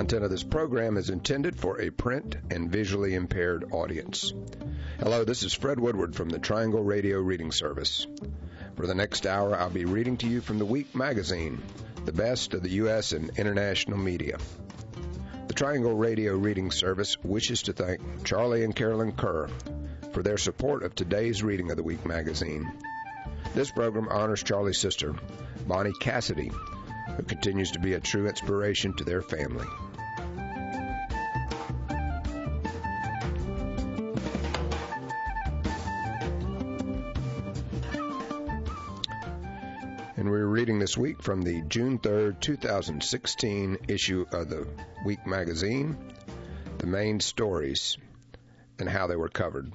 content of this program is intended for a print and visually impaired audience. Hello, this is Fred Woodward from the Triangle Radio Reading Service. For the next hour, I'll be reading to you from the Week magazine, the best of the U.S. and international media. The Triangle Radio Reading Service wishes to thank Charlie and Carolyn Kerr for their support of today's reading of the Week magazine. This program honors Charlie's sister, Bonnie Cassidy, who continues to be a true inspiration to their family. And we're reading this week from the June 3rd, 2016 issue of the Week magazine, the main stories and how they were covered.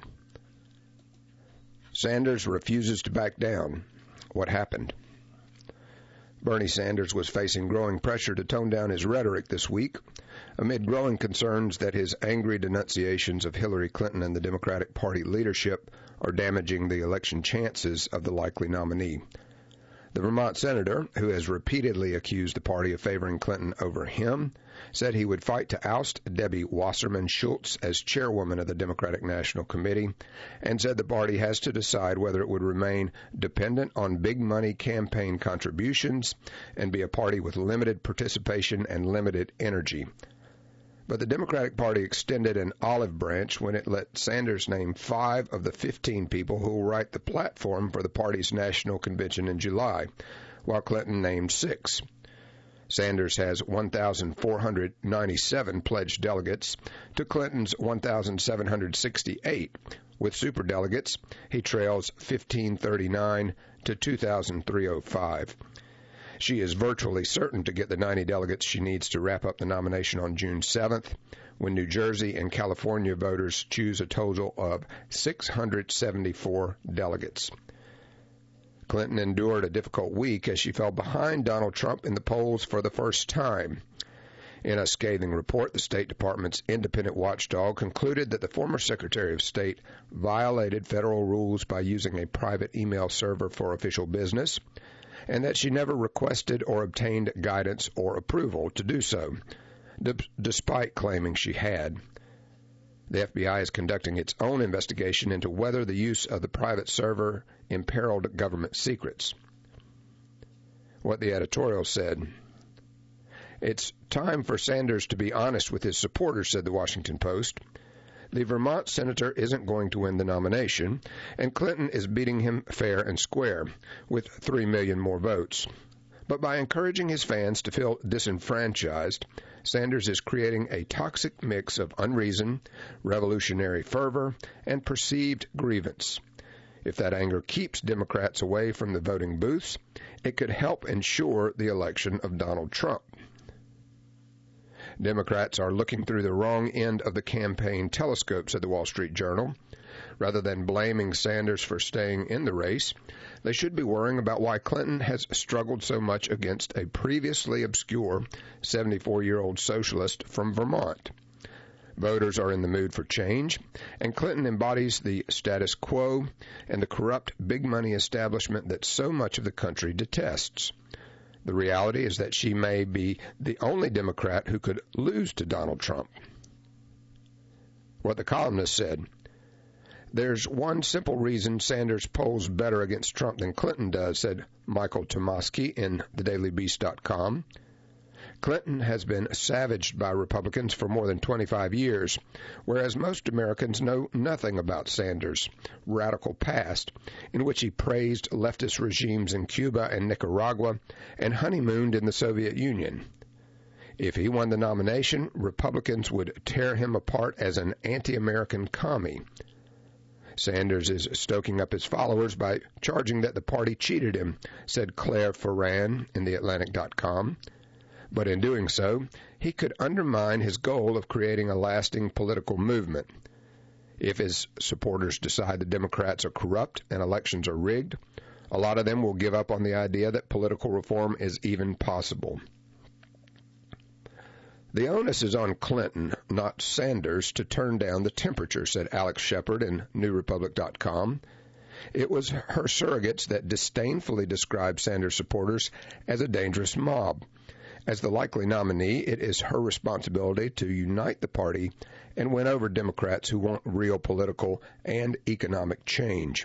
Sanders refuses to back down. What happened? Bernie Sanders was facing growing pressure to tone down his rhetoric this week amid growing concerns that his angry denunciations of Hillary Clinton and the Democratic Party leadership are damaging the election chances of the likely nominee. The Vermont senator, who has repeatedly accused the party of favoring Clinton over him, said he would fight to oust Debbie Wasserman Schultz as chairwoman of the Democratic National Committee, and said the party has to decide whether it would remain dependent on big money campaign contributions and be a party with limited participation and limited energy. But the Democratic Party extended an olive branch when it let Sanders name 5 of the 15 people who will write the platform for the party's national convention in July, while Clinton named 6. Sanders has 1,497 pledged delegates to Clinton's 1,768. With superdelegates, he trails 1,539 to 2,305. She is virtually certain to get the 90 delegates she needs to wrap up the nomination on June 7th, when New Jersey and California voters choose a total of 674 delegates. Clinton endured a difficult week as she fell behind Donald Trump in the polls for the first time. In a scathing report, the State Department's independent watchdog concluded that the former Secretary of State violated federal rules by using a private email server for official business, and that she never requested or obtained guidance or approval to do so, despite claiming she had. The FBI is conducting its own investigation into whether the use of the private server imperiled government secrets. What the editorial said: "It's time for Sanders to be honest with his supporters," said the Washington Post. "The Vermont senator isn't going to win the nomination, and Clinton is beating him fair and square, with 3 million more votes. But by encouraging his fans to feel disenfranchised, Sanders is creating a toxic mix of unreason, revolutionary fervor, and perceived grievance. If that anger keeps Democrats away from the voting booths, it could help ensure the election of Donald Trump." Democrats are looking through the wrong end of the campaign telescope, said the Wall Street Journal. Rather than blaming Sanders for staying in the race, they should be worrying about why Clinton has struggled so much against a previously obscure 74-year-old socialist from Vermont. Voters are in the mood for change, and Clinton embodies the status quo and the corrupt big money establishment that so much of the country detests. The reality is that she may be the only Democrat who could lose to Donald Trump. What the columnist said: "There's one simple reason Sanders polls better against Trump than Clinton does," said Michael Tomasky in thedailybeast.com. "Clinton has been savaged by Republicans for more than 25 years, whereas most Americans know nothing about Sanders' radical past, in which he praised leftist regimes in Cuba and Nicaragua and honeymooned in the Soviet Union. If he won the nomination, Republicans would tear him apart as an anti-American commie. Sanders is stoking up his followers by charging that the party cheated him," said Claire Ferran in theatlantic.com. "But in doing so, he could undermine his goal of creating a lasting political movement. If his supporters decide the Democrats are corrupt and elections are rigged, a lot of them will give up on the idea that political reform is even possible." "The onus is on Clinton, not Sanders, to turn down the temperature," said Alex Shepard in NewRepublic.com. It was her surrogates that disdainfully described Sanders supporters as a dangerous mob, As the likely nominee, it is her responsibility to unite the party and win over Democrats who want real political and economic change.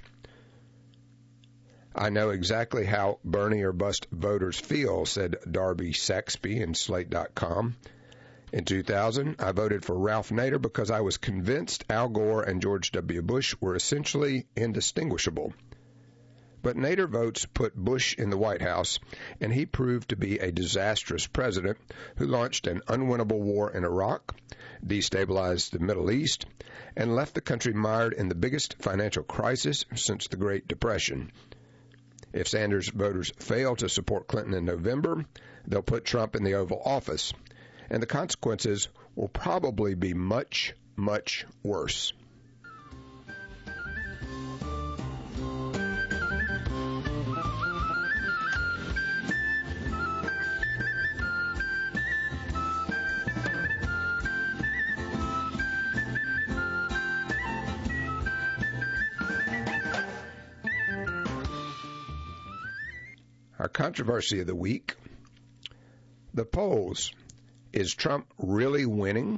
I know exactly how Bernie or bust voters feel, said Darby Saxby in Slate.com. In 2000, I voted for Ralph Nader because I was convinced Al Gore and George W. Bush were essentially indistinguishable. But Nader votes put Bush in the White House, and he proved to be a disastrous president who launched an unwinnable war in Iraq, destabilized the Middle East, and left the country mired in the biggest financial crisis since the Great Depression. If Sanders voters fail to support Clinton in November, they'll put Trump in the Oval Office, and the consequences will probably be much, much worse. Our controversy of the week. The polls. Is Trump really winning?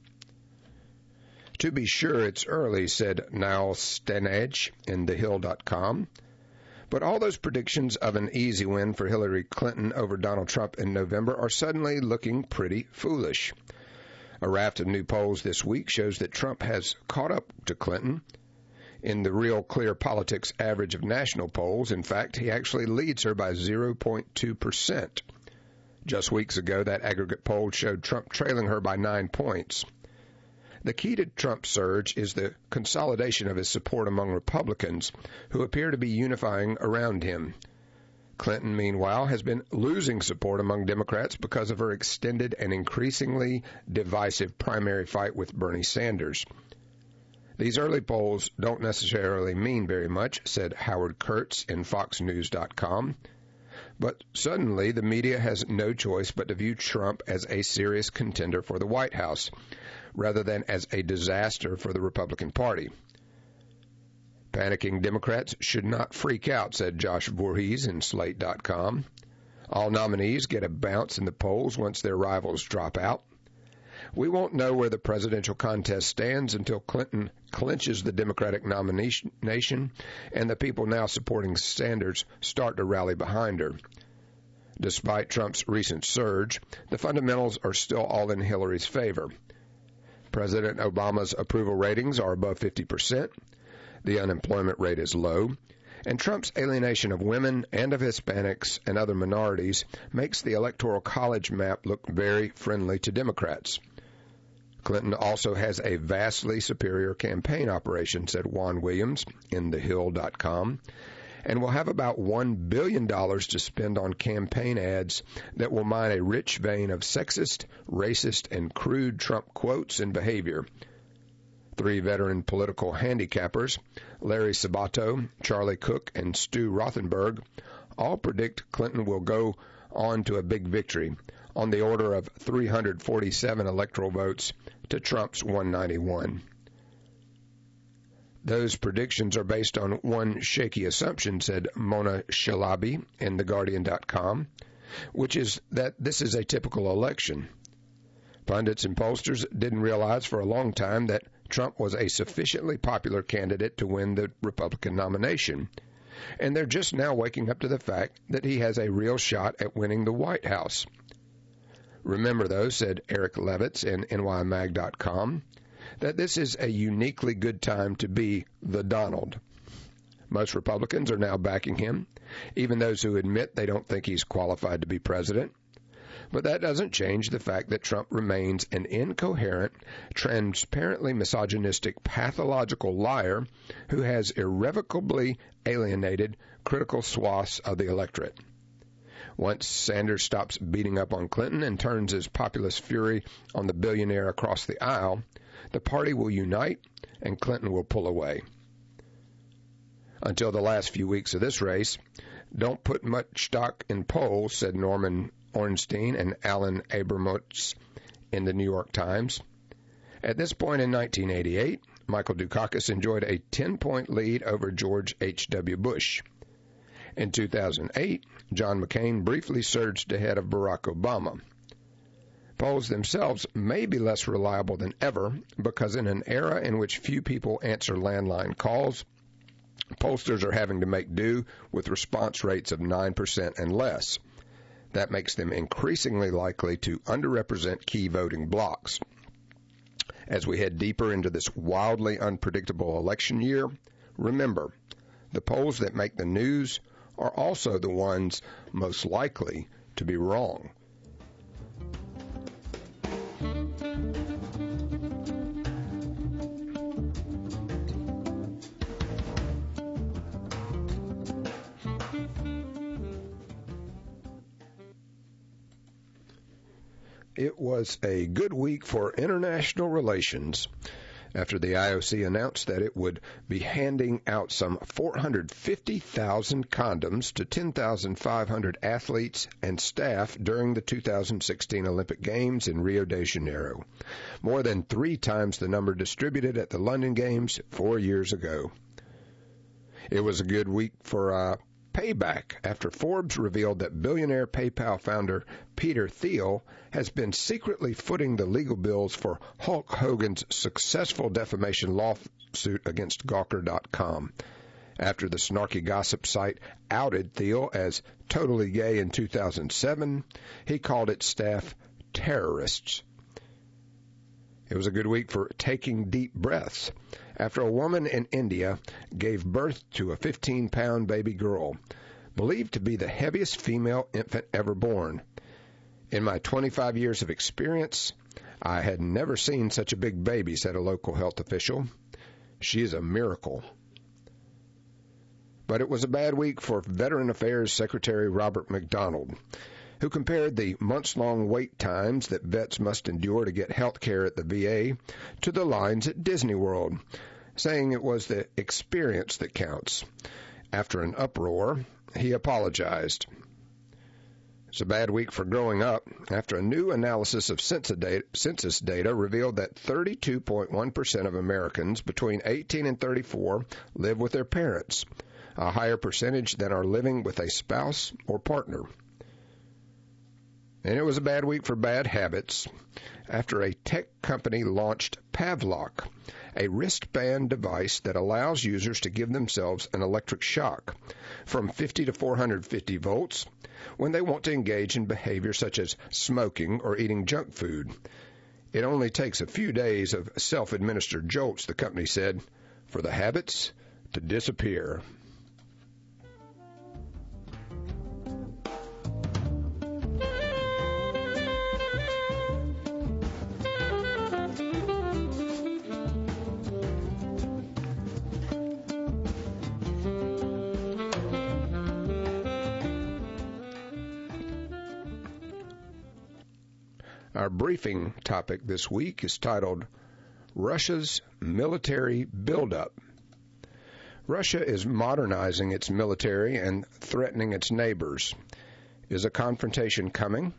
To be sure, it's early, said Niall Stanage in TheHill.com. But all those predictions of an easy win for Hillary Clinton over Donald Trump in November are suddenly looking pretty foolish. A raft of new polls this week shows that Trump has caught up to Clinton. In the Real Clear Politics average of national polls, in fact, he actually leads her by 0.2%. Just weeks ago, that aggregate poll showed Trump trailing her by 9 points. The key to Trump's surge is the consolidation of his support among Republicans, who appear to be unifying around him. Clinton, meanwhile, has been losing support among Democrats because of her extended and increasingly divisive primary fight with Bernie Sanders. These early polls don't necessarily mean very much, said Howard Kurtz in FoxNews.com. But suddenly the media has no choice but to view Trump as a serious contender for the White House, rather than as a disaster for the Republican Party. Panicking Democrats should not freak out, said Josh Voorhees in Slate.com. All nominees get a bounce in the polls once their rivals drop out. We won't know where the presidential contest stands until Clinton clinches the Democratic nomination and the people now supporting Sanders start to rally behind her. Despite Trump's recent surge, the fundamentals are still all in Hillary's favor. President Obama's approval ratings are above 50%, the unemployment rate is low, and Trump's alienation of women and of Hispanics and other minorities makes the Electoral College map look very friendly to Democrats. Clinton also has a vastly superior campaign operation, said Juan Williams in TheHill.com, and will have about $1 billion to spend on campaign ads that will mine a rich vein of sexist, racist, and crude Trump quotes and behavior. 3 veteran political handicappers, Larry Sabato, Charlie Cook, and Stu Rothenberg, all predict Clinton will go on to a big victory, on the order of 347 electoral votes to Trump's 191. Those predictions are based on one shaky assumption, said Mona Shalabi in TheGuardian.com, which is that this is a typical election. Pundits and pollsters didn't realize for a long time that Trump was a sufficiently popular candidate to win the Republican nomination, and they're just now waking up to the fact that he has a real shot at winning the White House. Remember, though, said Eric Levitz in NYMag.com, that this is a uniquely good time to be the Donald. Most Republicans are now backing him, even those who admit they don't think he's qualified to be president. But that doesn't change the fact that Trump remains an incoherent, transparently misogynistic, pathological liar who has irrevocably alienated critical swaths of the electorate. Once Sanders stops beating up on Clinton and turns his populist fury on the billionaire across the aisle, the party will unite and Clinton will pull away. Until the last few weeks of this race, don't put much stock in polls, said Norman Ornstein and Alan Abramowitz in the New York Times. At this point in 1988, Michael Dukakis enjoyed a 10-point lead over George H.W. Bush. In 2008, John McCain briefly surged ahead of Barack Obama. Polls themselves may be less reliable than ever because in an era in which few people answer landline calls, pollsters are having to make do with response rates of 9% and less. That makes them increasingly likely to underrepresent key voting blocs. As we head deeper into this wildly unpredictable election year, remember, the polls that make the news are also the ones most likely to be wrong. It was a good week for international relations after the IOC announced that it would be handing out some 450,000 condoms to 10,500 athletes and staff during the 2016 Olympic Games in Rio de Janeiro, more than 3 times the number distributed at the London Games 4 years ago. It was a good week for payback after Forbes revealed that billionaire PayPal founder Peter Thiel has been secretly footing the legal bills for Hulk Hogan's successful defamation lawsuit against Gawker.com. After the snarky gossip site outed Thiel as totally gay in 2007, he called its staff terrorists. It was a good week for taking deep breaths after a woman in India gave birth to a 15-pound baby girl, believed to be the heaviest female infant ever born. In my 25 years of experience, I had never seen such a big baby, said a local health official. She is a miracle. But it was a bad week for Veteran Affairs Secretary Robert McDonald, who compared the months-long wait times that vets must endure to get health care at the VA to the lines at Disney World, saying it was the experience that counts. After an uproar, he apologized. It's a bad week for growing up after a new analysis of census data revealed that 32.1% of Americans between 18 and 34 live with their parents, a higher percentage than are living with a spouse or partner. And it was a bad week for bad habits after a tech company launched Pavlok, a wristband device that allows users to give themselves an electric shock from 50 to 450 volts when they want to engage in behavior such as smoking or eating junk food. It only takes a few days of self-administered jolts, the company said, for the habits to disappear. Our briefing topic this week is titled, Russia's Military Buildup. Russia is modernizing its military and threatening its neighbors. Is a confrontation coming?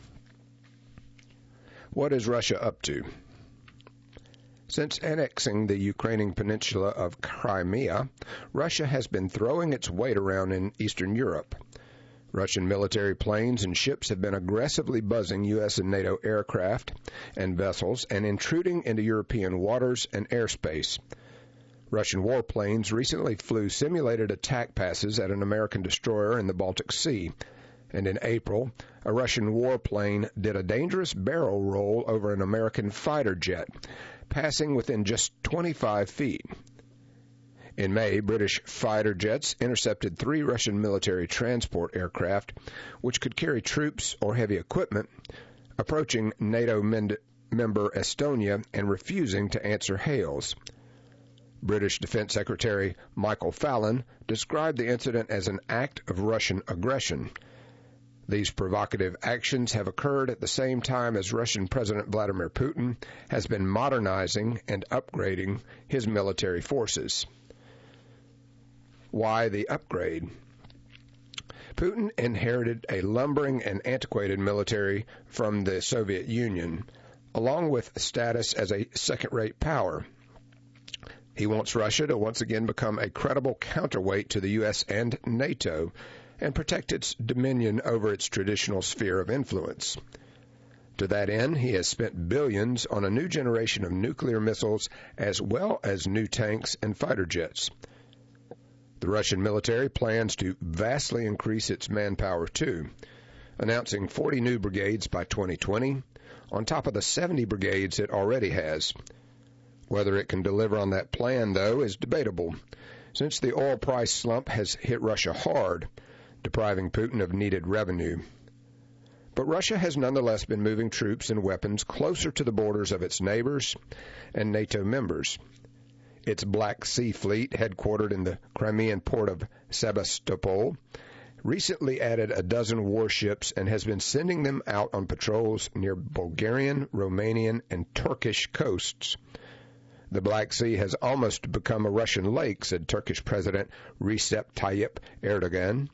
What is Russia up to? Since annexing the Ukrainian peninsula of Crimea, Russia has been throwing its weight around in Eastern Europe. Russian military planes and ships have been aggressively buzzing U.S. and NATO aircraft and vessels and intruding into European waters and airspace. Russian warplanes recently flew simulated attack passes at an American destroyer in the Baltic Sea, and in April, a Russian warplane did a dangerous barrel roll over an American fighter jet, passing within just 25 feet. In May, British fighter jets intercepted 3 Russian military transport aircraft, which could carry troops or heavy equipment, approaching NATO member Estonia and refusing to answer hails. British Defense Secretary Michael Fallon described the incident as an act of Russian aggression. These provocative actions have occurred at the same time as Russian President Vladimir Putin has been modernizing and upgrading his military forces. Why the upgrade? Putin inherited a lumbering and antiquated military from the Soviet Union, along with status as a second-rate power. He wants Russia to once again become a credible counterweight to the U.S. and NATO and protect its dominion over its traditional sphere of influence. To that end, he has spent billions on a new generation of nuclear missiles as well as new tanks and fighter jets. The Russian military plans to vastly increase its manpower too, announcing 40 new brigades by 2020, on top of the 70 brigades it already has. Whether it can deliver on that plan, though, is debatable, since the oil price slump has hit Russia hard, depriving Putin of needed revenue. But Russia has nonetheless been moving troops and weapons closer to the borders of its neighbors and NATO members. Its Black Sea Fleet, headquartered in the Crimean port of Sebastopol, recently added a dozen warships and has been sending them out on patrols near Bulgarian, Romanian, and Turkish coasts. The Black Sea has almost become a Russian lake, said Turkish President Recep Tayyip Erdogan.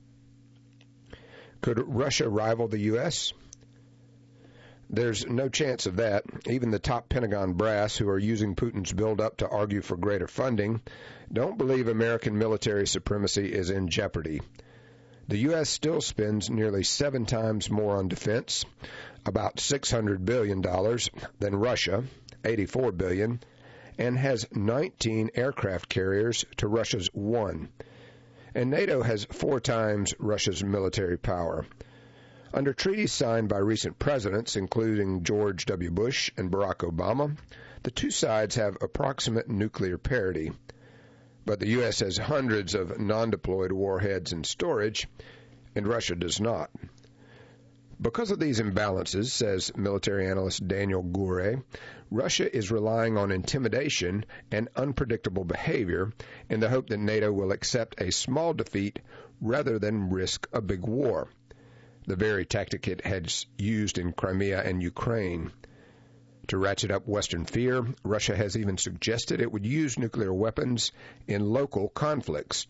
Could Russia rival the U.S.? There's no chance of that. Even the top Pentagon brass, who are using Putin's buildup to argue for greater funding, don't believe American military supremacy is in jeopardy. The U.S. still spends nearly 7 times more on defense, about $600 billion, than Russia, $84 billion, and has 19 aircraft carriers to Russia's 1. And NATO has 4 times Russia's military power. Under treaties signed by recent presidents, including George W. Bush and Barack Obama, the two sides have approximate nuclear parity. But the U.S. has hundreds of non-deployed warheads in storage, and Russia does not. Because of these imbalances, says military analyst Daniel Gure, Russia is relying on intimidation and unpredictable behavior in the hope that NATO will accept a small defeat rather than risk a big war, the very tactic it has used in Crimea and Ukraine. To ratchet up Western fear, Russia has even suggested it would use nuclear weapons in local conflicts.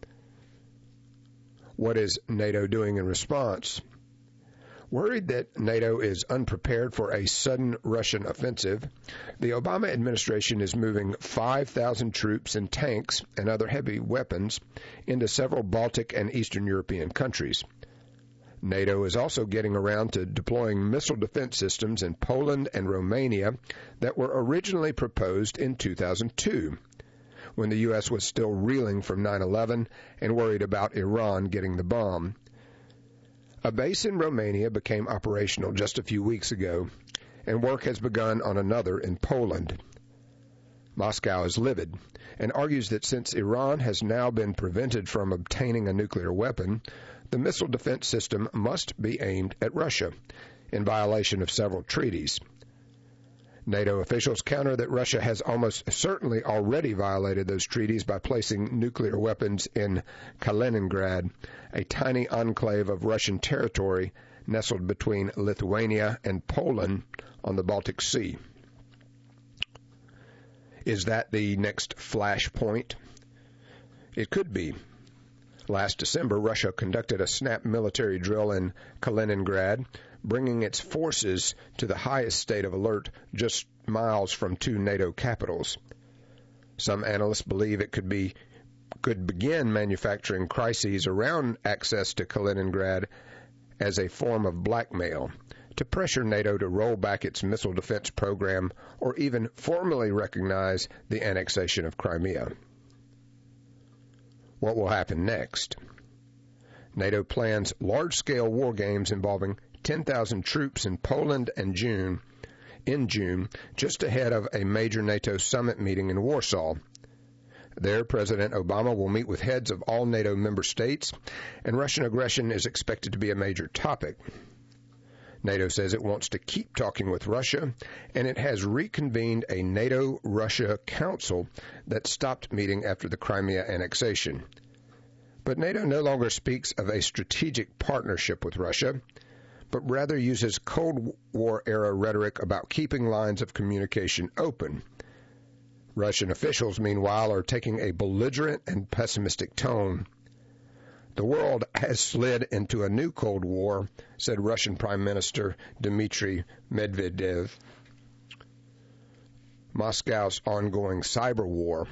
What is NATO doing in response? Worried that NATO is unprepared for a sudden Russian offensive, the Obama administration is moving 5,000 troops and tanks and other heavy weapons into several Baltic and Eastern European countries. NATO is also getting around to deploying missile defense systems in Poland and Romania that were originally proposed in 2002, when the U.S. was still reeling from 9/11 and worried about Iran getting the bomb. A base in Romania became operational just a few weeks ago, and work has begun on another in Poland. Moscow is livid and argues that since Iran has now been prevented from obtaining a nuclear weapon, the missile defense system must be aimed at Russia, in violation of several treaties. NATO officials counter that Russia has almost certainly already violated those treaties by placing nuclear weapons in Kaliningrad, a tiny enclave of Russian territory nestled between Lithuania and Poland on the Baltic Sea. Is that the next flashpoint? It could be. Last December, Russia conducted a snap military drill in Kaliningrad, bringing its forces to the highest state of alert just miles from 2 NATO capitals. Some analysts believe it could begin manufacturing crises around access to Kaliningrad as a form of blackmail to pressure NATO to roll back its missile defense program or even formally recognize the annexation of Crimea. What will happen next? NATO plans large-scale war games involving 10,000 troops in Poland in June, just ahead of a major NATO summit meeting in Warsaw. There, President Obama will meet with heads of all NATO member states, and Russian aggression is expected to be a major topic. NATO says it wants to keep talking with Russia, and it has reconvened a NATO-Russia Council that stopped meeting after the Crimea annexation. But NATO no longer speaks of a strategic partnership with Russia, but rather uses Cold War-era rhetoric about keeping lines of communication open. Russian officials, meanwhile, are taking a belligerent and pessimistic tone. The world has slid into a new Cold War, said Russian Prime Minister Dmitry Medvedev. Moscow's ongoing cyber war.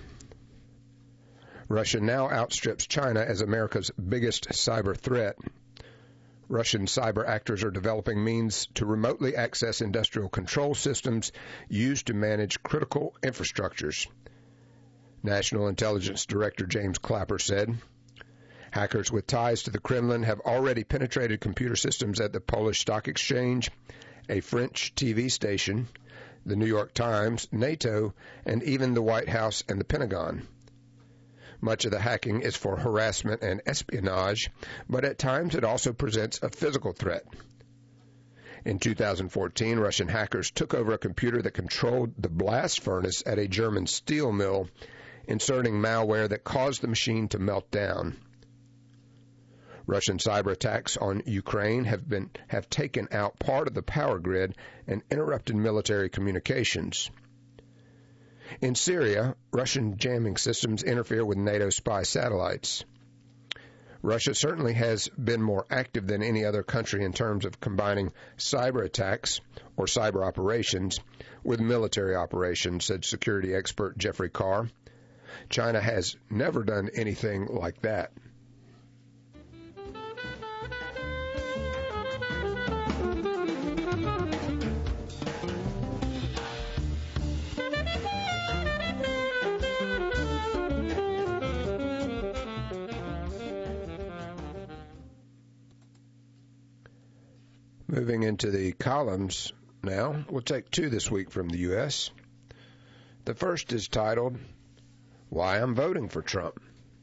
Russia now outstrips China as America's biggest cyber threat. Russian cyber actors are developing means to remotely access industrial control systems used to manage critical infrastructures. National Intelligence Director James Clapper said. Hackers with ties to the Kremlin have already penetrated computer systems at the Polish Stock Exchange, a French TV station, the New York Times, NATO, and even the White House and the Pentagon. Much of the hacking is for harassment and espionage, but at times it also presents a physical threat. In 2014, Russian hackers took over a computer that controlled the blast furnace at a German steel mill, inserting malware that caused the machine to melt down. Russian cyber attacks on Ukraine have taken out part of the power grid and interrupted military communications. In Syria, Russian jamming systems interfere with NATO spy satellites. Russia certainly has been more active than any other country in terms of combining cyber attacks or cyber operations with military operations, said security expert Jeffrey Carr. China has never done anything like that. Moving into the columns now, we'll take two this week from the U.S. The first is titled, Why I'm Voting for Trump.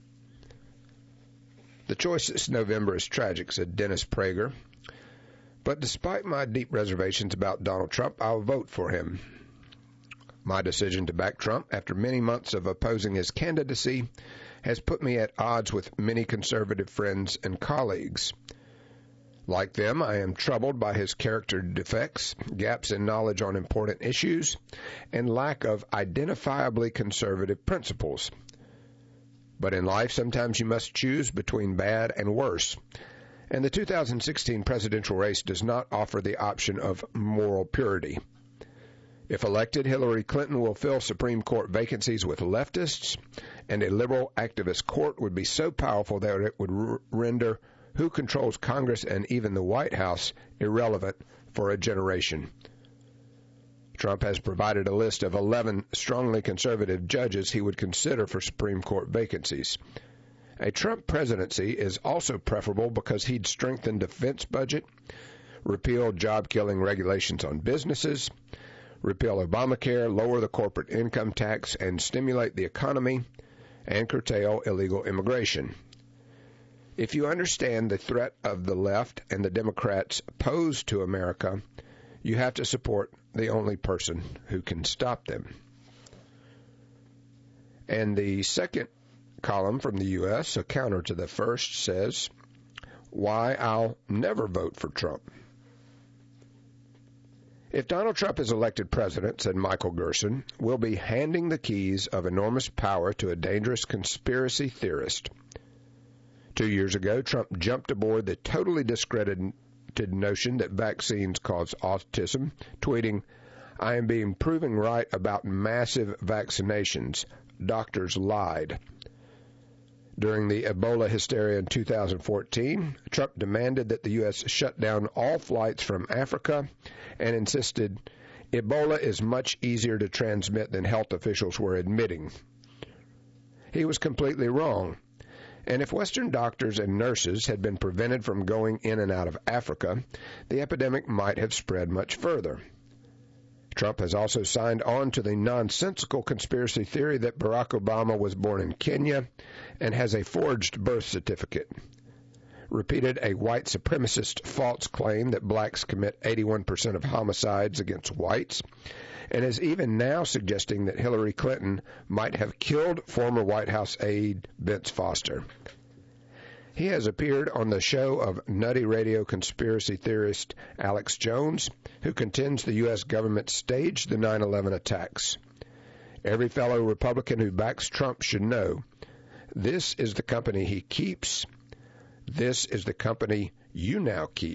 The choice this November is tragic, said Dennis Prager. But despite my deep reservations about Donald Trump, I'll vote for him. My decision to back Trump after many months of opposing his candidacy has put me at odds with many conservative friends and colleagues. Like them, I am troubled by his character defects, gaps in knowledge on important issues, and lack of identifiably conservative principles. But in life, sometimes you must choose between bad and worse, and the 2016 presidential race does not offer the option of moral purity. If elected, Hillary Clinton will fill Supreme Court vacancies with leftists, and a liberal activist court would be so powerful that it would render who controls Congress and even the White House irrelevant for a generation. Trump has provided a list of 11 strongly conservative judges he would consider for Supreme Court vacancies. A Trump presidency is also preferable because he'd strengthen defense budget, repeal job-killing regulations on businesses, repeal Obamacare, lower the corporate income tax, and stimulate the economy, and curtail illegal immigration. If you understand the threat of the left and the Democrats pose to America, you have to support the only person who can stop them. And the second column from the U.S., a counter to the first, says, Why I'll Never Vote for Trump. If Donald Trump is elected president, said Michael Gerson, we'll be handing the keys of enormous power to a dangerous conspiracy theorist. 2 years ago, Trump jumped aboard the totally discredited notion that vaccines cause autism, tweeting, I am being proven right about massive vaccinations. Doctors lied. During the Ebola hysteria in 2014, Trump demanded that the U.S. shut down all flights from Africa and insisted Ebola is much easier to transmit than health officials were admitting. He was completely wrong. And if Western doctors and nurses had been prevented from going in and out of Africa, the epidemic might have spread much further. Trump has also signed on to the nonsensical conspiracy theory that Barack Obama was born in Kenya and has a forged birth certificate, repeated a white supremacist false claim that blacks commit 81% of homicides against whites, and is even now suggesting that Hillary Clinton might have killed former White House aide Vince Foster. He has appeared on the show of nutty radio conspiracy theorist Alex Jones, who contends the U.S. government staged the 9/11 attacks. Every fellow Republican who backs Trump should know this is the company he keeps. This is the company you now keep.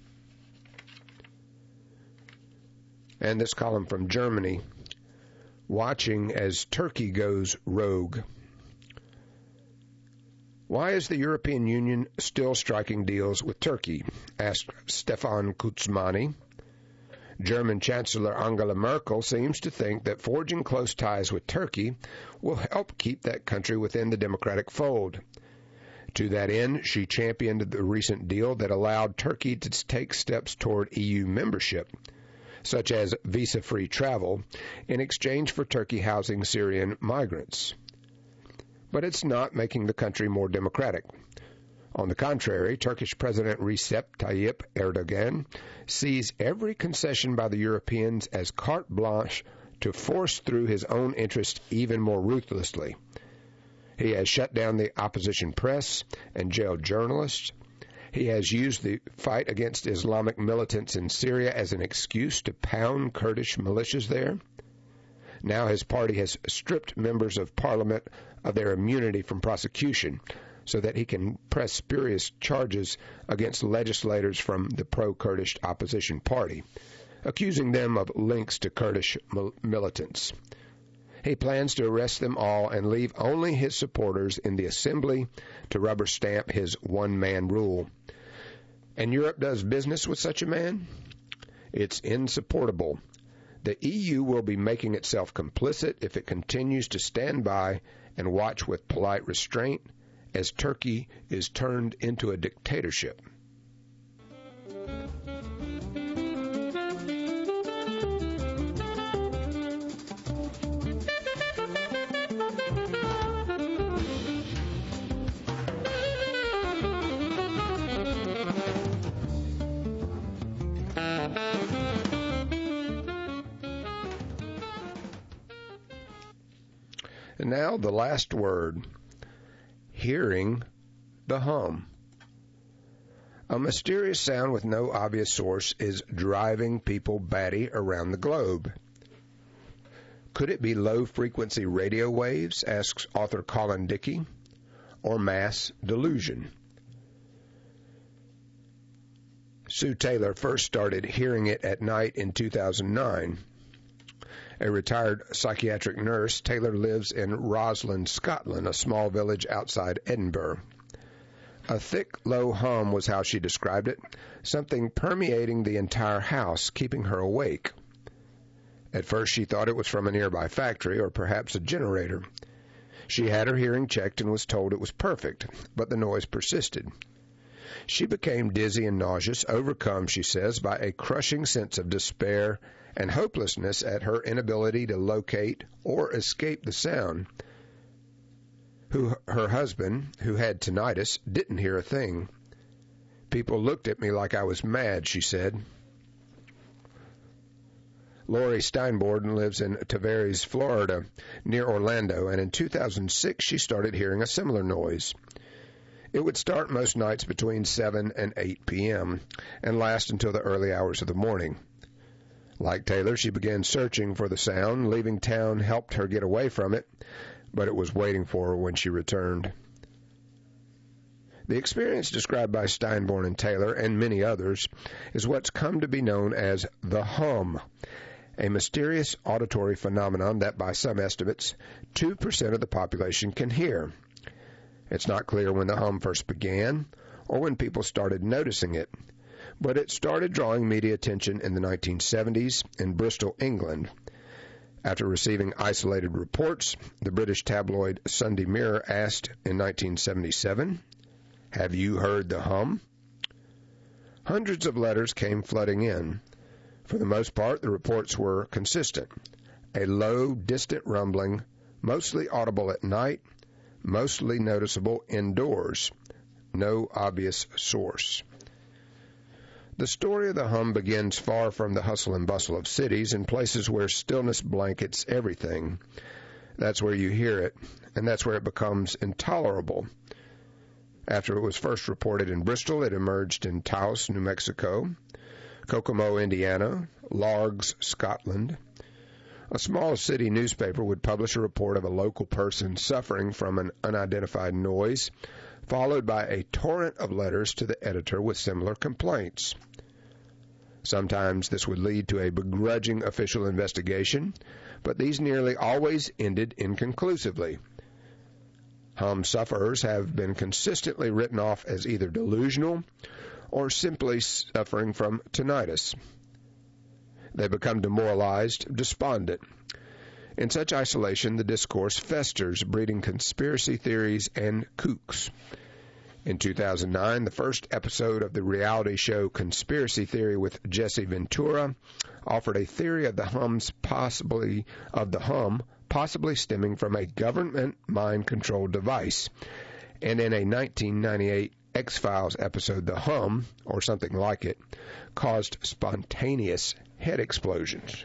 And this column from Germany, watching as Turkey goes rogue. Why is the European Union still striking deals with Turkey? Asked Stefan Kuzmani. German Chancellor Angela Merkel seems to think that forging close ties with Turkey will help keep that country within the democratic fold. To that end, she championed the recent deal that allowed Turkey to take steps toward EU membership, such as visa-free travel, in exchange for Turkey housing Syrian migrants. But it's not making the country more democratic. On the contrary, Turkish President Recep Tayyip Erdogan sees every concession by the Europeans as carte blanche to force through his own interests even more ruthlessly. He has shut down the opposition press and jailed journalists. He has used the fight against Islamic militants in Syria as an excuse to pound Kurdish militias there. Now his party has stripped members of parliament of their immunity from prosecution so that he can press spurious charges against legislators from the pro-Kurdish opposition party, accusing them of links to Kurdish militants. He plans to arrest them all and leave only his supporters in the assembly to rubber stamp his one-man rule. And Europe does business with such a man? It's insupportable. The EU will be making itself complicit if it continues to stand by and watch with polite restraint as Turkey is turned into a dictatorship. And now the last word. Hearing the hum. A mysterious sound with no obvious source is driving people batty around the globe. Could it be low-frequency radio waves, asks author Colin Dickey, or mass delusion? Sue Taylor first started hearing it at night in 2009. A retired psychiatric nurse, Taylor lives in Roslin, Scotland, a small village outside Edinburgh. A thick, low hum was how she described it, something permeating the entire house, keeping her awake. At first she thought it was from a nearby factory or perhaps a generator. She had her hearing checked and was told it was perfect, but the noise persisted. She became dizzy and nauseous, overcome, she says, by a crushing sense of despair and hopelessness at her inability to locate or escape the sound. Her husband, who had tinnitus, didn't hear a thing. People looked at me like I was mad, she said. Lori Steinborden lives in Tavares, Florida, near Orlando, and in 2006 she started hearing a similar noise. It would start most nights between 7 and 8 p.m. and last until the early hours of the morning. Like Taylor, she began searching for the sound. Leaving town helped her get away from it, but it was waiting for her when she returned. The experience described by Steinborn and Taylor and many others is what's come to be known as the hum, a mysterious auditory phenomenon that, by some estimates, 2% of the population can hear. It's not clear when the hum first began or when people started noticing it, but it started drawing media attention in the 1970s in Bristol, England. After receiving isolated reports, the British tabloid Sunday Mirror asked in 1977, "Have you heard the hum?" Hundreds of letters came flooding in. For the most part, the reports were consistent. A low, distant rumbling, mostly audible at night, mostly noticeable indoors. No obvious source. The story of the hum begins far from the hustle and bustle of cities, in places where stillness blankets everything. That's where you hear it, and that's where it becomes intolerable. After it was first reported in Bristol, it emerged in Taos, New Mexico, Kokomo, Indiana, Largs, Scotland. A small city newspaper would publish a report of a local person suffering from an unidentified noise, followed by a torrent of letters to the editor with similar complaints. Sometimes this would lead to a begrudging official investigation, but these nearly always ended inconclusively. Hum sufferers have been consistently written off as either delusional or simply suffering from tinnitus. They become demoralized, despondent. In such isolation, the discourse festers, breeding conspiracy theories and kooks. In 2009, the first episode of the reality show Conspiracy Theory with Jesse Ventura offered a theory of the hum possibly stemming from a government mind-controlled device. And in a 1998 X-Files episode, the hum, or something like it, caused spontaneous head explosions.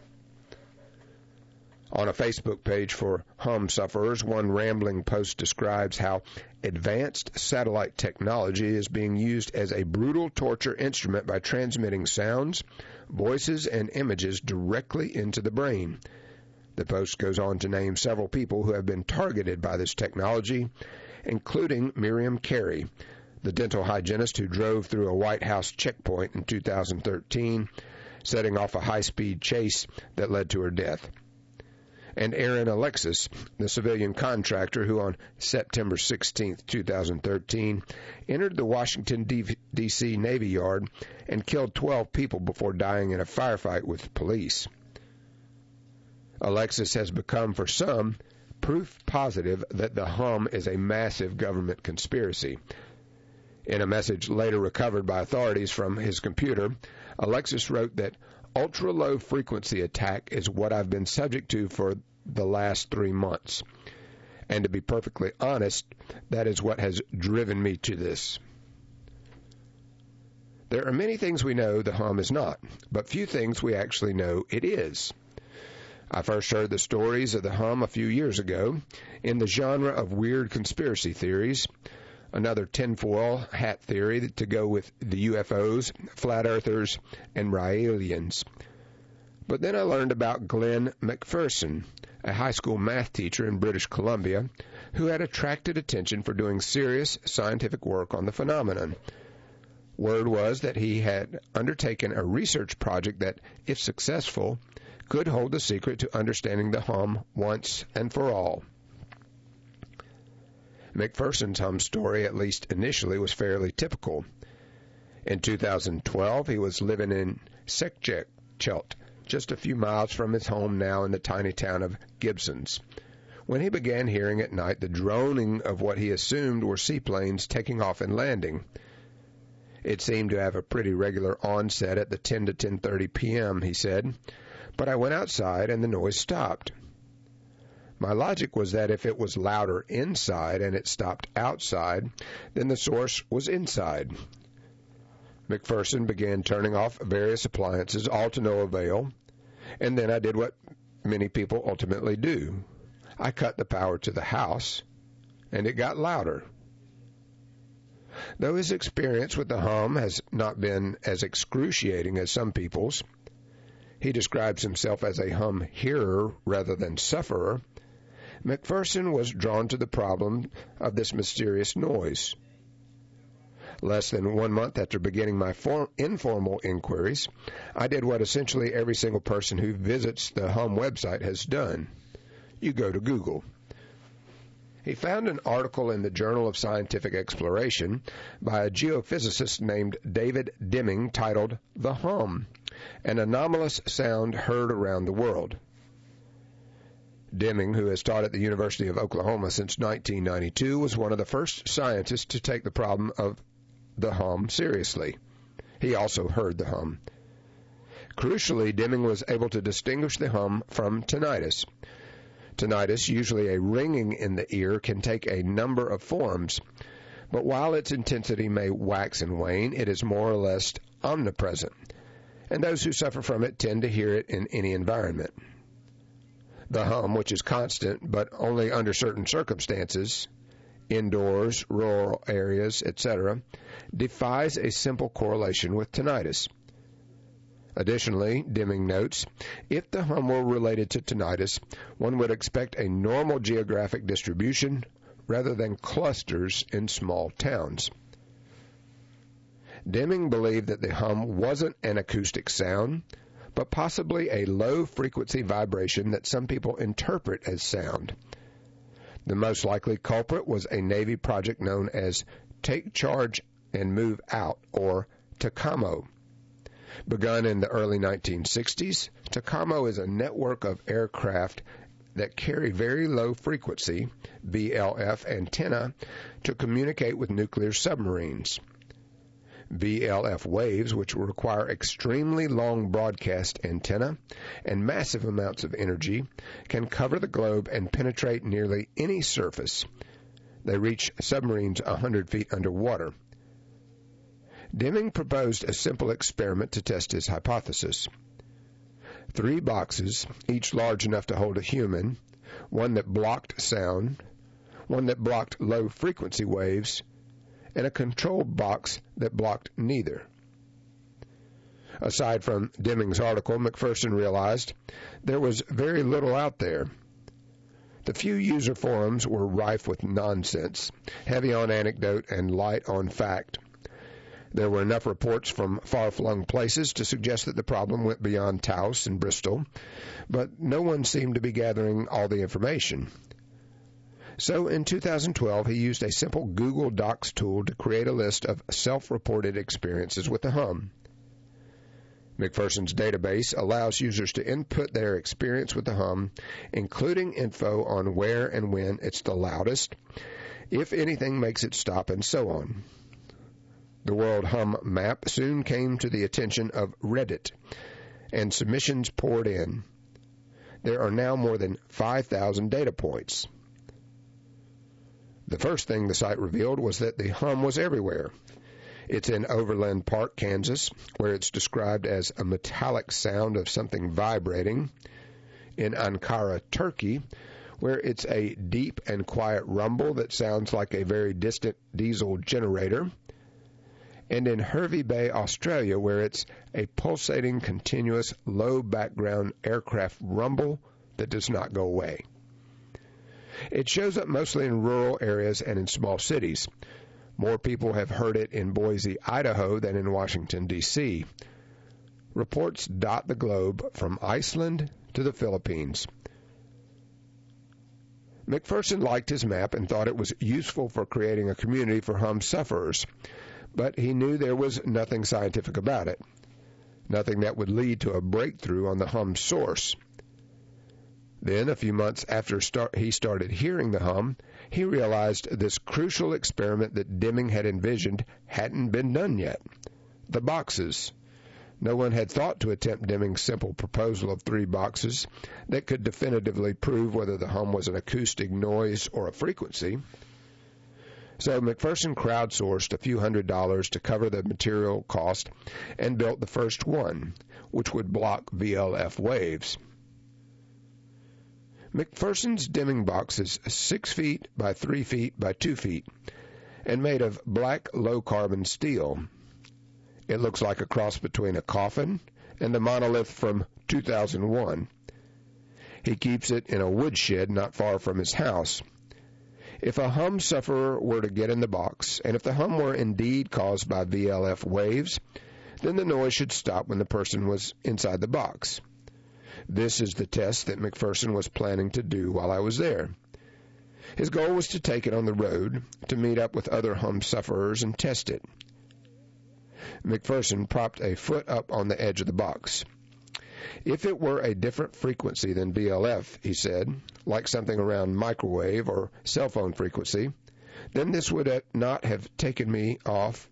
On a Facebook page for hum sufferers, one rambling post describes how advanced satellite technology is being used as a brutal torture instrument by transmitting sounds, voices, and images directly into the brain. The post goes on to name several people who have been targeted by this technology, including Miriam Carey, the dental hygienist who drove through a White House checkpoint in 2013, setting off a high-speed chase that led to her death. And Aaron Alexis, the civilian contractor who on September 16, 2013, entered the Washington, D.C. Navy Yard and killed 12 people before dying in a firefight with police. Alexis has become, for some, proof positive that the hum is a massive government conspiracy. In a message later recovered by authorities from his computer, Alexis wrote that ultra-low frequency attack is what I've been subject to for the last 3 months. And to be perfectly honest, that is what has driven me to this. There are many things we know the hum is not, but few things we actually know it is. I first heard the stories of the hum a few years ago in the genre of weird conspiracy theories, another tinfoil hat theory to go with the UFOs, flat earthers, and Raelians. But then I learned about Glenn McPherson, a high school math teacher in British Columbia, who had attracted attention for doing serious scientific work on the phenomenon. Word was that he had undertaken a research project that, if successful, could hold the secret to understanding the hum once and for all. McPherson's hum story, at least initially, was fairly typical. In 2012, he was living in Sekchelt, just a few miles from his home now in the tiny town of Gibsons, when he began hearing at night the droning of what he assumed were seaplanes taking off and landing. It seemed to have a pretty regular onset at the 10 to 10:30 p.m., he said, but I went outside and the noise stopped. My logic was that if it was louder inside and it stopped outside, then the source was inside. McPherson began turning off various appliances, all to no avail, and then I did what many people ultimately do. I cut the power to the house, and it got louder. Though his experience with the hum has not been as excruciating as some people's, he describes himself as a hum hearer rather than sufferer, McPherson was drawn to the problem of this mysterious noise. Less than 1 month after beginning my informal inquiries, I did what essentially every single person who visits the hum website has done. You go to Google. He found an article in the Journal of Scientific Exploration by a geophysicist named David Deming titled The Hum, an anomalous sound heard around the world. Deming, who has taught at the University of Oklahoma since 1992, was one of the first scientists to take the problem of the hum seriously. He also heard the hum. Crucially, Deming was able to distinguish the hum from tinnitus. Tinnitus, usually a ringing in the ear, can take a number of forms, but while its intensity may wax and wane, it is more or less omnipresent, and those who suffer from it tend to hear it in any environment. The hum, which is constant but only under certain circumstances, indoors, rural areas, etc., defies a simple correlation with tinnitus. Additionally, Deming notes, if the hum were related to tinnitus, one would expect a normal geographic distribution rather than clusters in small towns. Deming believed that the hum wasn't an acoustic sound, but possibly a low-frequency vibration that some people interpret as sound. The most likely culprit was a Navy project known as Take Charge and Move Out, or TACAMO. Begun in the early 1960s, TACAMO is a network of aircraft that carry very low frequency, VLF, antenna to communicate with nuclear submarines. VLF waves, which require extremely long broadcast antenna and massive amounts of energy, can cover the globe and penetrate nearly any surface. They reach submarines 100 feet underwater. Deming proposed a simple experiment to test his hypothesis. 3 boxes, each large enough to hold a human, one that blocked sound, one that blocked low-frequency waves, and a control box that blocked neither. Aside from Deming's article, McPherson realized there was very little out there. The few user forums were rife with nonsense, heavy on anecdote and light on fact. There were enough reports from far-flung places to suggest that the problem went beyond Taos and Bristol, but no one seemed to be gathering all the information. So in 2012, he used a simple Google Docs tool to create a list of self-reported experiences with the hum. McPherson's database allows users to input their experience with the hum, including info on where and when it's the loudest, if anything makes it stop, and so on. The World Hum Map soon came to the attention of Reddit, and submissions poured in. There are now more than 5,000 data points. The first thing the site revealed was that the hum was everywhere. It's in Overland Park, Kansas, where it's described as a metallic sound of something vibrating. In Ankara, Turkey, where it's a deep and quiet rumble that sounds like a very distant diesel generator. And in Hervey Bay, Australia, where it's a pulsating, continuous, low background aircraft rumble that does not go away. It shows up mostly in rural areas and in small cities. More people have heard it in Boise, Idaho than in Washington, D.C. Reports dot the globe from Iceland to the Philippines. McPherson liked his map and thought it was useful for creating a community for hum sufferers, but he knew there was nothing scientific about it, nothing that would lead to a breakthrough on the hum source. Then, a few months after he started hearing the hum, he realized this crucial experiment that Deming had envisioned hadn't been done yet. The boxes. No one had thought to attempt Deming's simple proposal of 3 boxes that could definitively prove whether the hum was an acoustic noise or a frequency. So McPherson crowdsourced a few $100s to cover the material cost and built the first one, which would block VLF waves. McPherson's Deming box is 6 feet by 3 feet by 2 feet and made of black low-carbon steel. It looks like a cross between a coffin and the monolith from 2001. He keeps it in a woodshed not far from his house. If a hum sufferer were to get in the box, and if the hum were indeed caused by VLF waves, then the noise should stop when the person was inside the box. This is the test that McPherson was planning to do while I was there. His goal was to take it on the road, to meet up with other hum sufferers and test it. McPherson propped a foot up on the edge of the box. If it were a different frequency than VLF, he said, like something around microwave or cell phone frequency, then this would not have taken me off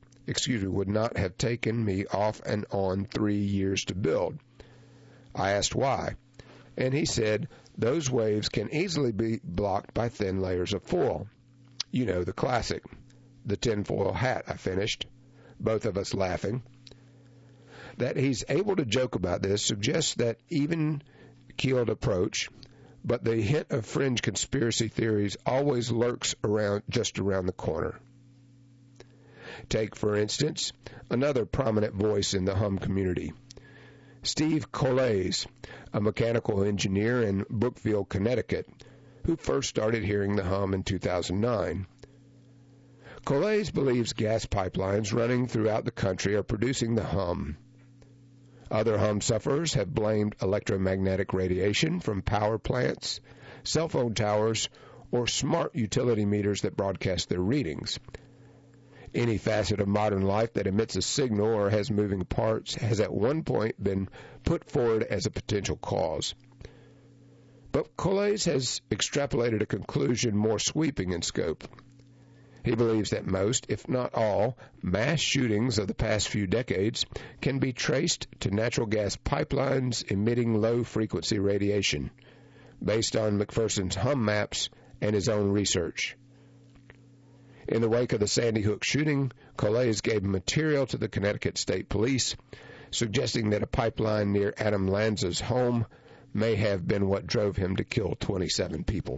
and on 3 years to build. I asked why, and he said those waves can easily be blocked by thin layers of foil. You know, the classic. The tinfoil hat, I finished, both of us laughing. That he's able to joke about this suggests that even-keeled approach, but the hint of fringe conspiracy theories always lurks just around the corner. Take, for instance, another prominent voice in the hum community, Steve Collaze, a mechanical engineer in Brookfield, Connecticut, who first started hearing the hum in 2009. Collaze believes gas pipelines running throughout the country are producing the hum. Other hum sufferers have blamed electromagnetic radiation from power plants, cell phone towers, or smart utility meters that broadcast their readings. Any facet of modern life that emits a signal or has moving parts has at one point been put forward as a potential cause. But Coles has extrapolated a conclusion more sweeping in scope. He believes that most, if not all, mass shootings of the past few decades can be traced to natural gas pipelines emitting low-frequency radiation, based on McPherson's hum maps and his own research. In the wake of the Sandy Hook shooting, Coles gave material to the Connecticut State Police, suggesting that a pipeline near Adam Lanza's home may have been what drove him to kill 27 people.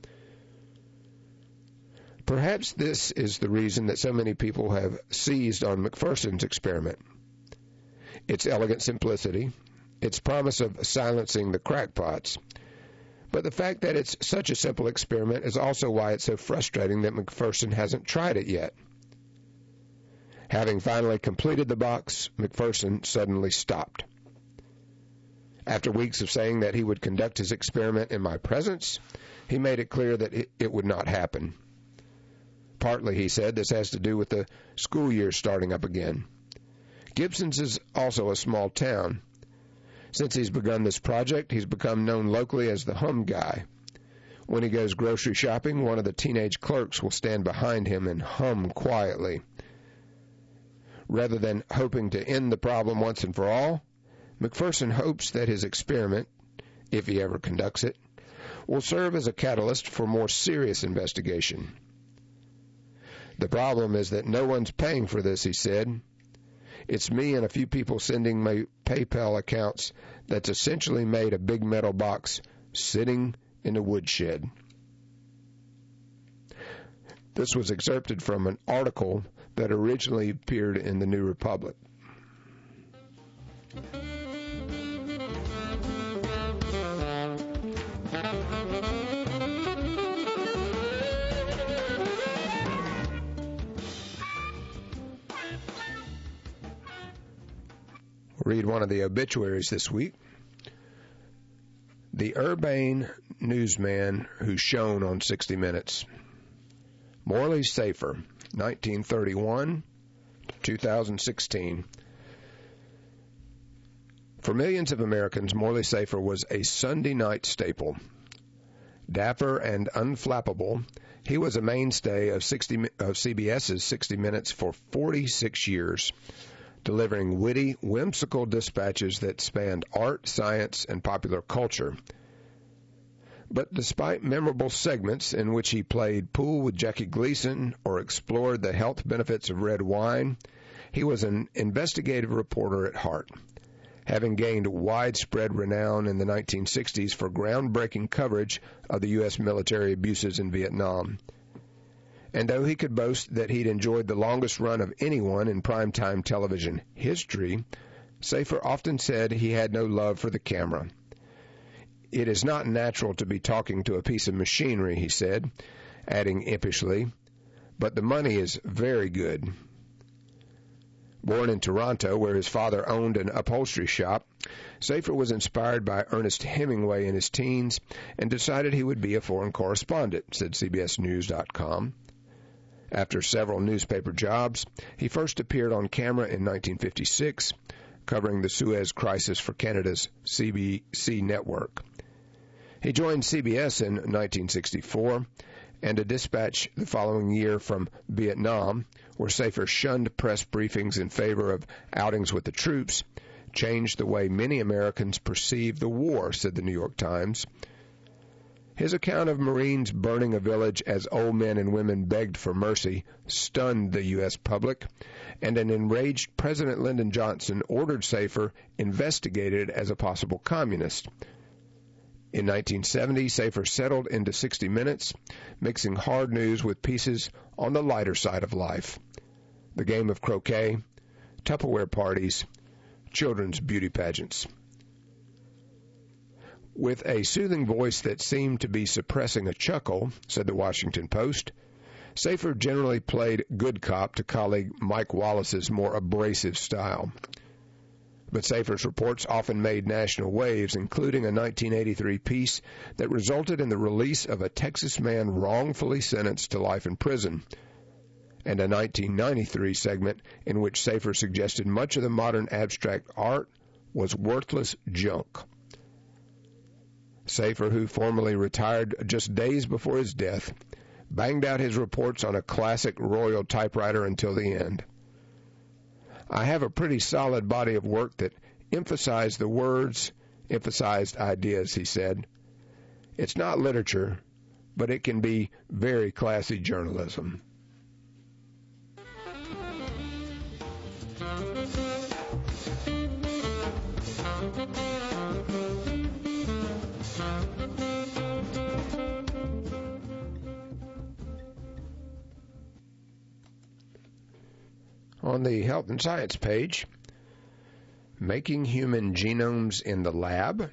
Perhaps this is the reason that so many people have seized on McPherson's experiment. Its elegant simplicity, its promise of silencing the crackpots. But the fact that it's such a simple experiment is also why it's so frustrating that McPherson hasn't tried it yet. Having finally completed the box, McPherson suddenly stopped. After weeks of saying that he would conduct his experiment in my presence, he made it clear that it would not happen. Partly, he said, this has to do with the school year starting up again. Gibson's is also a small town. Since he's begun this project, he's become known locally as the hum guy. When he goes grocery shopping, one of the teenage clerks will stand behind him and hum quietly. Rather than hoping to end the problem once and for all, McPherson hopes that his experiment, if he ever conducts it, will serve as a catalyst for more serious investigation. The problem is that no one's paying for this, he said. It's me and a few people sending my PayPal accounts that's essentially made a big metal box sitting in a woodshed. This was excerpted from an article that originally appeared in the New Republic. Read one of the obituaries this week. The urbane newsman who shone on 60 Minutes. Morley Safer, 1931 to 2016. For millions of Americans, Morley Safer was a Sunday night staple. Dapper and unflappable, he was a mainstay of CBS's 60 Minutes for 46 years. Delivering witty, whimsical dispatches that spanned art, science, and popular culture. But despite memorable segments in which he played pool with Jackie Gleason or explored the health benefits of red wine, he was an investigative reporter at heart, having gained widespread renown in the 1960s for groundbreaking coverage of the U.S. military abuses in Vietnam. And though he could boast that he'd enjoyed the longest run of anyone in primetime television history, Safer often said he had no love for the camera. It is not natural to be talking to a piece of machinery, he said, adding impishly, but the money is very good. Born in Toronto, where his father owned an upholstery shop, Safer was inspired by Ernest Hemingway in his teens and decided he would be a foreign correspondent, said CBSNews.com. After several newspaper jobs, he first appeared on camera in 1956, covering the Suez Crisis for Canada's CBC network. He joined CBS in 1964, and a dispatch the following year from Vietnam, where Safer shunned press briefings in favor of outings with the troops, changed the way many Americans perceive the war, said the New York Times. His account of Marines burning a village as old men and women begged for mercy stunned the U.S. public, and an enraged President Lyndon Johnson ordered Safer investigated as a possible communist. In 1970, Safer settled into 60 Minutes, mixing hard news with pieces on the lighter side of life. The game of croquet, Tupperware parties, children's beauty pageants. With a soothing voice that seemed to be suppressing a chuckle, said the Washington Post, Safer generally played good cop to colleague Mike Wallace's more abrasive style. But Safer's reports often made national waves, including a 1983 piece that resulted in the release of a Texas man wrongfully sentenced to life in prison, and a 1993 segment in which Safer suggested much of the modern abstract art was worthless junk. Safer, who formally retired just days before his death, banged out his reports on a classic Royal typewriter until the end. I have a pretty solid body of work that emphasized the words, emphasized ideas, he said. It's not literature, but it can be very classy journalism. On the Health and Science page, making human genomes in the lab.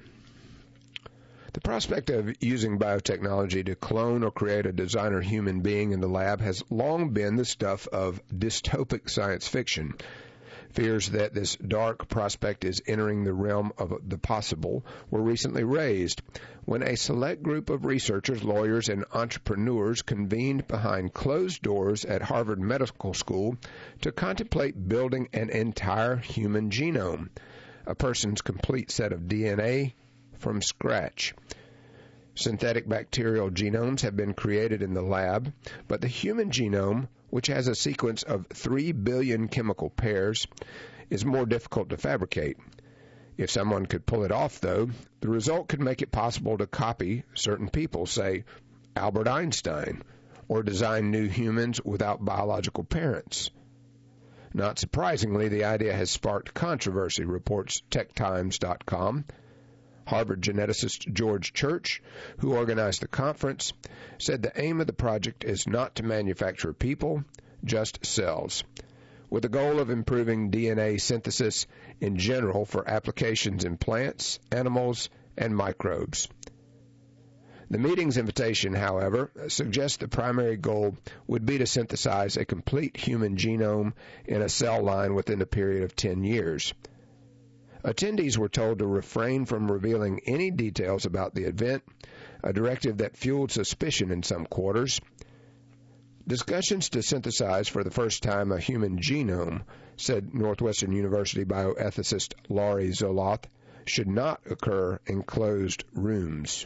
The prospect of using biotechnology to clone or create a designer human being in the lab has long been the stuff of dystopic science fiction. Fears that this dark prospect is entering the realm of the possible were recently raised when a select group of researchers, lawyers, and entrepreneurs convened behind closed doors at Harvard Medical School to contemplate building an entire human genome, a person's complete set of DNA from scratch. Synthetic bacterial genomes have been created in the lab, but the human genome, which has a sequence of 3 billion chemical pairs, is more difficult to fabricate. If someone could pull it off, though, the result could make it possible to copy certain people, say Albert Einstein, or design new humans without biological parents. Not surprisingly, the idea has sparked controversy, reports TechTimes.com. Harvard geneticist George Church, who organized the conference, said the aim of the project is not to manufacture people, just cells, with the goal of improving DNA synthesis in general for applications in plants, animals, and microbes. The meeting's invitation, however, suggests the primary goal would be to synthesize a complete human genome in a cell line within a period of 10 years. Attendees were told to refrain from revealing any details about the event, a directive that fueled suspicion in some quarters. Discussions to synthesize for the first time a human genome, said Northwestern University bioethicist Laurie Zoloth, should not occur in closed rooms.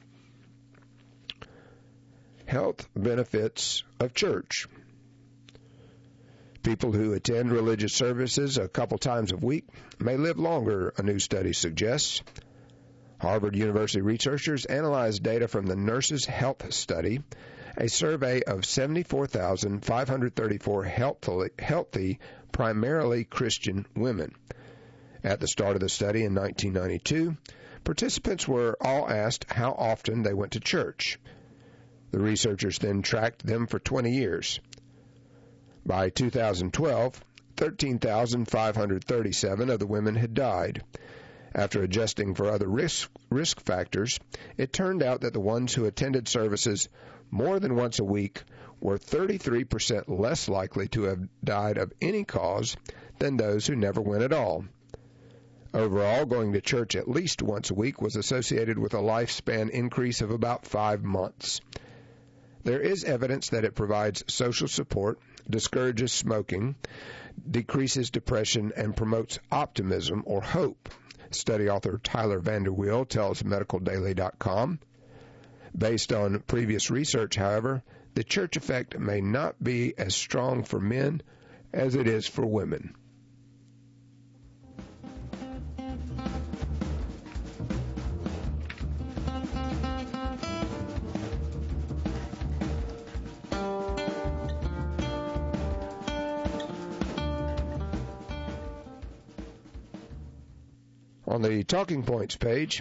Health benefits of church. People who attend religious services a couple times a week may live longer, a new study suggests. Harvard University researchers analyzed data from the Nurses' Health Study, a survey of 74,534 healthy, primarily Christian women. At the start of the study in 1992, participants were all asked how often they went to church. The researchers then tracked them for 20 years. By 2012, 13,537 of the women had died. After adjusting for other risk factors, it turned out that the ones who attended services more than once a week were 33% less likely to have died of any cause than those who never went at all. Overall, going to church at least once a week was associated with a lifespan increase of about 5 months. There is evidence that it provides social support, discourages smoking, decreases depression, and promotes optimism or hope, study author Tyler Vanderweel tells MedicalDaily.com. Based on previous research, however, the church effect may not be as strong for men as it is for women. On the Talking Points page,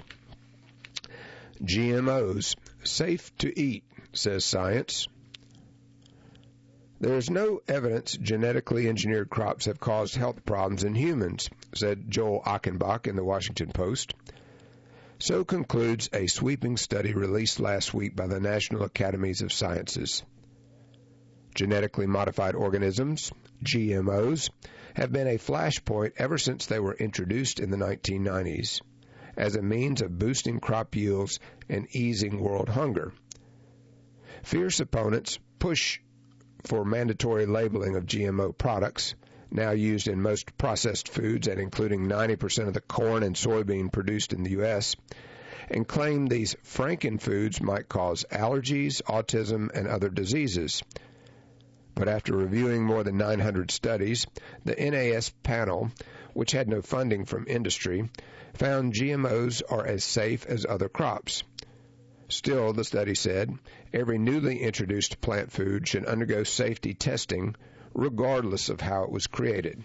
GMOs, safe to eat, says science. There is no evidence genetically engineered crops have caused health problems in humans, said Joel Achenbach in the Washington Post. So concludes a sweeping study released last week by the National Academies of Sciences. Genetically modified organisms, GMOs, have been a flashpoint ever since they were introduced in the 1990s as a means of boosting crop yields and easing world hunger. Fierce opponents push for mandatory labeling of GMO products, now used in most processed foods and including 90% of the corn and soybean produced in the U.S., and claim these frankenfoods might cause allergies, autism, and other diseases. But after reviewing more than 900 studies, the NAS panel, which had no funding from industry, found GMOs are as safe as other crops. Still, the study said, every newly introduced plant food should undergo safety testing regardless of how it was created.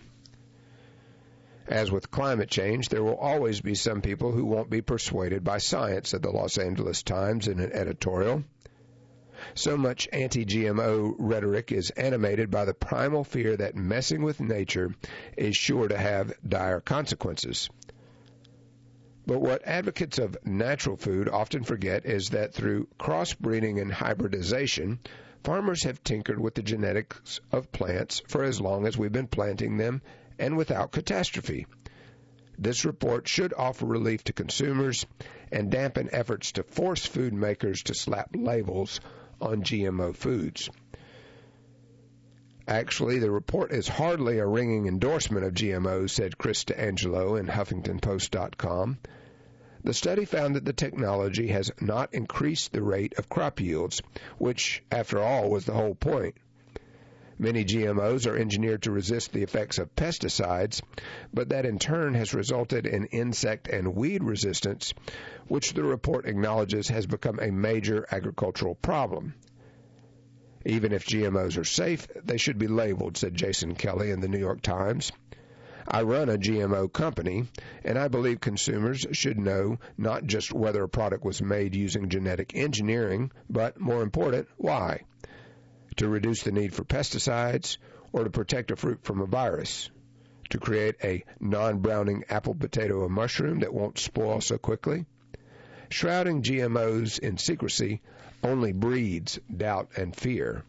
As with climate change, there will always be some people who won't be persuaded by science, said the Los Angeles Times in an editorial. So much anti-GMO rhetoric is animated by the primal fear that messing with nature is sure to have dire consequences. But what advocates of natural food often forget is that through crossbreeding and hybridization, farmers have tinkered with the genetics of plants for as long as we've been planting them and without catastrophe. This report should offer relief to consumers and dampen efforts to force food makers to slap labels on GMO foods. Actually, the report is hardly a ringing endorsement of GMOs, said Chris D'Angelo in HuffingtonPost.com. The study found that the technology has not increased the rate of crop yields, which, after all, was the whole point. Many GMOs are engineered to resist the effects of pesticides, but that in turn has resulted in insect and weed resistance, which the report acknowledges has become a major agricultural problem. Even if GMOs are safe, they should be labeled, said Jason Kelly in the New York Times. I run a GMO company, and I believe consumers should know not just whether a product was made using genetic engineering, but, more important, why. To reduce the need for pesticides, or to protect a fruit from a virus. To create a non-browning apple, potato, or mushroom that won't spoil so quickly. Shrouding GMOs in secrecy only breeds doubt and fear.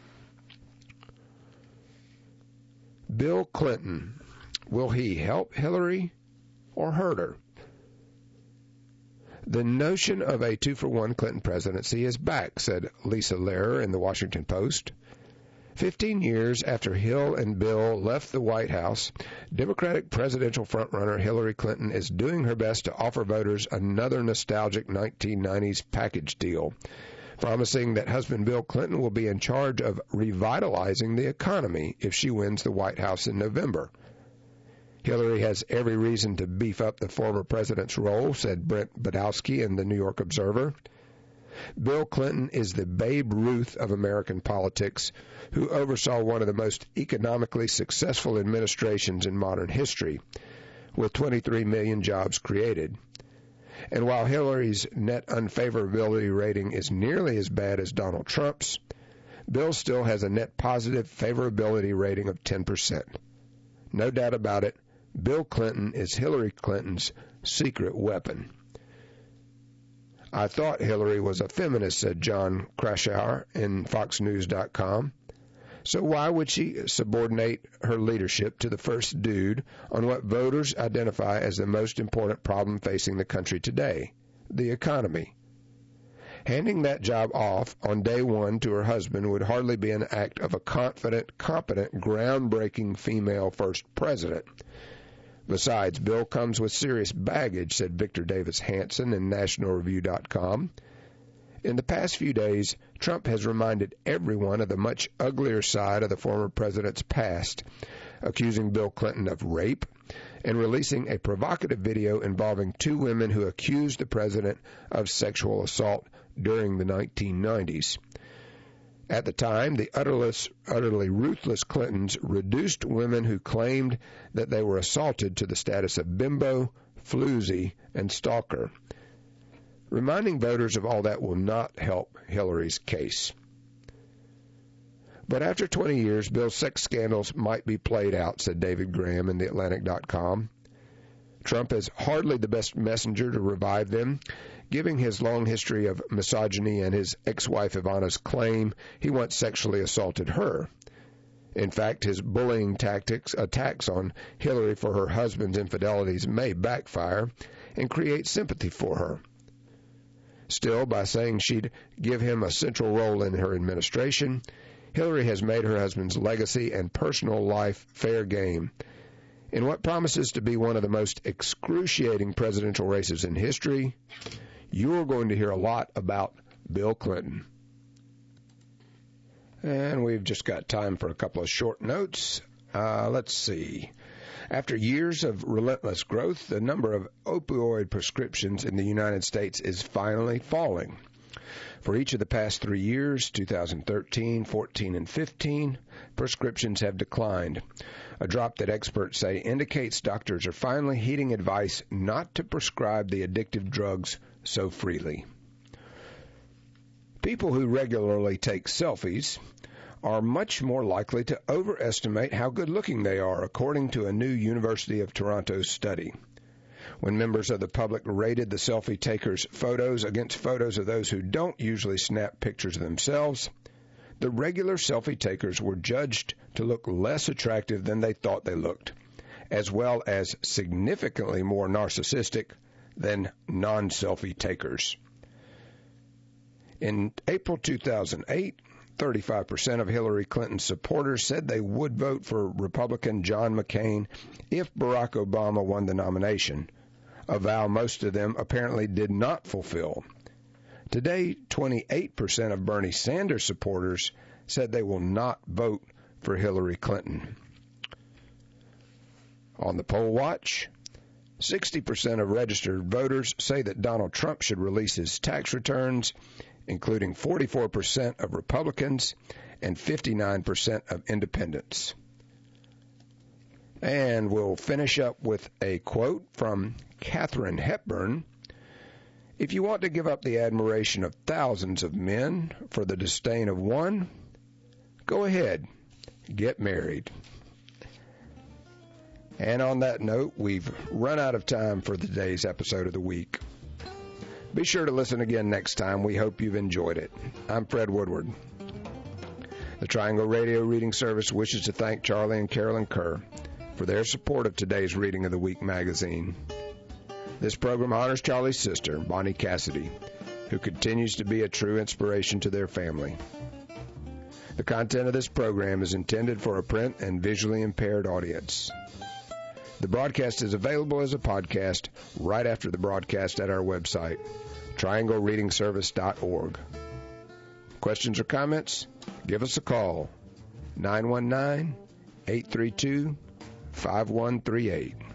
Bill Clinton. Will he help Hillary or hurt her? The notion of a 2-for-1 Clinton presidency is back, said Lisa Lehrer in the Washington Post. 15 years after Hill and Bill left the White House, Democratic presidential frontrunner Hillary Clinton is doing her best to offer voters another nostalgic 1990s package deal, promising that husband Bill Clinton will be in charge of revitalizing the economy if she wins the White House in November. Hillary has every reason to beef up the former president's role, said Brent Badowski in the New York Observer. Bill Clinton is the Babe Ruth of American politics, who oversaw one of the most economically successful administrations in modern history, with 23 million jobs created. And while Hillary's net unfavorability rating is nearly as bad as Donald Trump's, Bill still has a net positive favorability rating of 10%. No doubt about it, Bill Clinton is Hillary Clinton's secret weapon. I thought Hillary was a feminist, said John Krasauer in FoxNews.com. So why would she subordinate her leadership to the first dude on what voters identify as the most important problem facing the country today, the economy? Handing that job off on day one to her husband would hardly be an act of a confident, competent, groundbreaking female-first president. Besides, Bill comes with serious baggage, said Victor Davis Hanson in NationalReview.com. In the past few days, Trump has reminded everyone of the much uglier side of the former president's past, accusing Bill Clinton of rape and releasing a provocative video involving two women who accused the president of sexual assault during the 1990s. At the time, the utterly ruthless Clintons reduced women who claimed that they were assaulted to the status of bimbo, floozy, and stalker. Reminding voters of all that will not help Hillary's case. But after 20 years, Bill's sex scandals might be played out, said David Graham in TheAtlantic.com. Trump is hardly the best messenger to revive them, giving his long history of misogyny and his ex-wife Ivana's claim he once sexually assaulted her. In fact, his bullying attacks on Hillary for her husband's infidelities may backfire and create sympathy for her. Still, by saying she'd give him a central role in her administration, Hillary has made her husband's legacy and personal life fair game. In what promises to be one of the most excruciating presidential races in history, you're going to hear a lot about Bill Clinton. And we've just got time for a couple of short notes. Let's see. After years of relentless growth, the number of opioid prescriptions in the United States is finally falling. For each of the past 3 years, 2013, 14, and 15, prescriptions have declined, a drop that experts say indicates doctors are finally heeding advice not to prescribe the addictive drugs so freely. People who regularly take selfies are much more likely to overestimate how good-looking they are, according to a new University of Toronto study. When members of the public rated the selfie takers' photos against photos of those who don't usually snap pictures of themselves, the regular selfie takers were judged to look less attractive than they thought they looked, as well as significantly more narcissistic than non-selfie takers. In April 2008, 35% of Hillary Clinton's supporters said they would vote for Republican John McCain if Barack Obama won the nomination, a vow most of them apparently did not fulfill. Today, 28% of Bernie Sanders supporters said they will not vote for Hillary Clinton. On the poll watch, 60% of registered voters say that Donald Trump should release his tax returns, including 44% of Republicans and 59% of independents. And we'll finish up with a quote from Katharine Hepburn. If you want to give up the admiration of thousands of men for the disdain of one, go ahead, get married. And on that note, we've run out of time for today's episode of the week. Be sure to listen again next time. We hope you've enjoyed it. I'm Fred Woodward. The Triangle Radio Reading Service wishes to thank Charlie and Carolyn Kerr for their support of today's Reading of the Week magazine. This program honors Charlie's sister, Bonnie Cassidy, who continues to be a true inspiration to their family. The content of this program is intended for a print and visually impaired audience. The broadcast is available as a podcast right after the broadcast at our website, trianglereadingservice.org. Questions or comments? Give us a call, 919-832-5138.